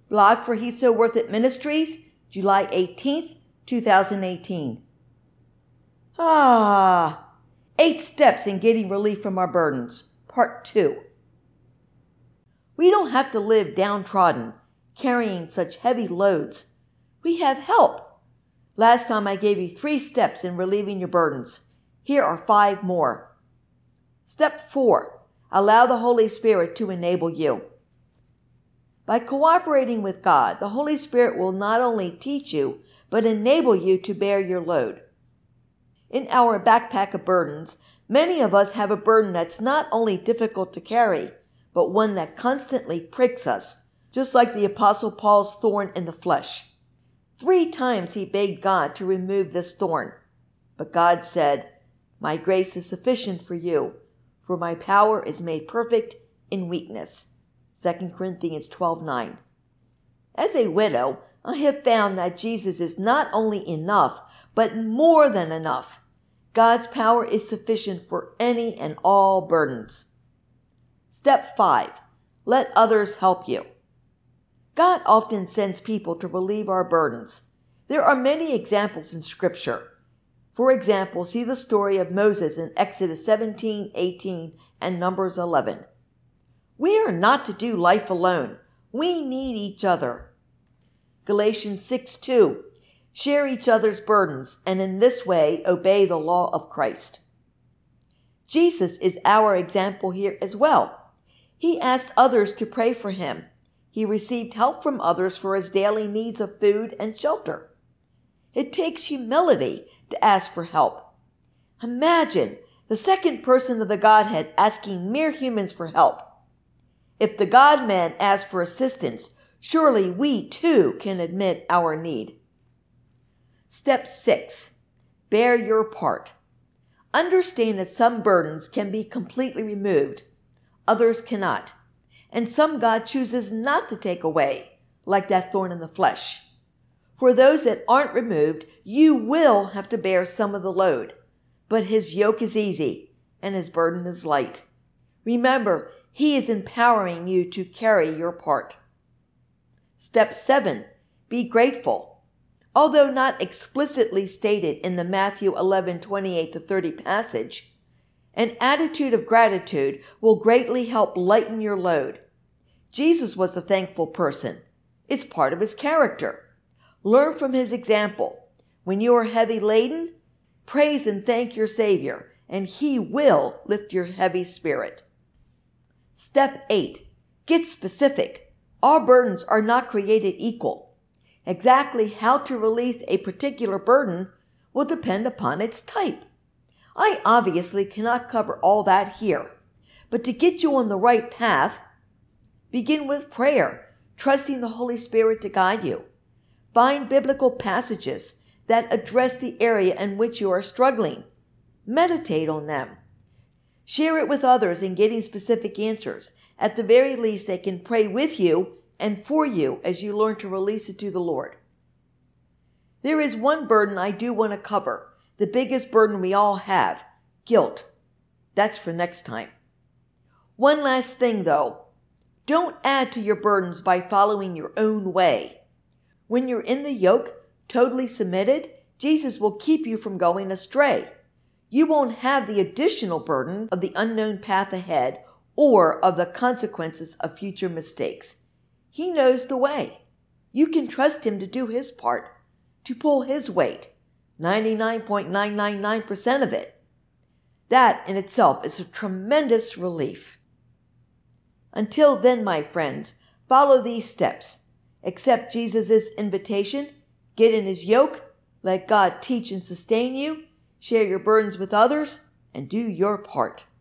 Blog for He's So Worth It Ministries, July 18th, 2018. 8 Steps in Getting Relief from Our Burdens, Part 2. We don't have to live downtrodden, carrying such heavy loads. We have help. Last time I gave you 3 steps in relieving your burdens. Here are 5 more. Step 4. Allow the Holy Spirit to enable you. By cooperating with God, the Holy Spirit will not only teach you, but enable you to bear your load. In our backpack of burdens, many of us have a burden that's not only difficult to carry, but one that constantly pricks us, just like the Apostle Paul's thorn in the flesh. 3 times he begged God to remove this thorn. But God said, "My grace is sufficient for you, for my power is made perfect in weakness." 2 Corinthians 12:9. As a widow, I have found that Jesus is not only enough, but more than enough. God's power is sufficient for any and all burdens. Step 5. Let others help you. God often sends people to relieve our burdens. There are many examples in Scripture. For example, see the story of Moses in Exodus 17:18 and Numbers 11. We are not to do life alone. We need each other. Galatians 6:2. Share each other's burdens, and in this way obey the law of Christ. Jesus is our example here as well. He asked others to pray for him. He received help from others for his daily needs of food and shelter. It takes humility to ask for help. Imagine the second person of the Godhead asking mere humans for help. If the God-man asked for assistance, surely we too can admit our need. Step 6. Bear your part. Understand that some burdens can be completely removed, others cannot, and some God chooses not to take away, like that thorn in the flesh. For those that aren't removed, you will have to bear some of the load, but his yoke is easy and his burden is light. Remember, he is empowering you to carry your part. Step 7. Be grateful. Although not explicitly stated in the Matthew 11:28-30 passage, an attitude of gratitude will greatly help lighten your load. Jesus was a thankful person. It's part of his character. Learn from his example. When you are heavy laden, praise and thank your Savior, and he will lift your heavy spirit. Step 8. Get specific. All burdens are not created equal. Exactly how to release a particular burden will depend upon its type. I obviously cannot cover all that here, but to get you on the right path, begin with prayer, trusting the Holy Spirit to guide you. Find biblical passages that address the area in which you are struggling. Meditate on them. Share it with others in getting specific answers. At the very least, they can pray with you and for you as you learn to release it to the Lord. There is one burden I do want to cover, the biggest burden we all have, guilt. That's for next time. One last thing though, don't add to your burdens by following your own way. When you're in the yoke, totally submitted, Jesus will keep you from going astray. You won't have the additional burden of the unknown path ahead or of the consequences of future mistakes. He knows the way. You can trust him to do his part, to pull his weight, 99.999% of it. That in itself is a tremendous relief. Until then, my friends, follow these steps. Accept Jesus' invitation, get in his yoke, let God teach and sustain you, share your burdens with others, and do your part.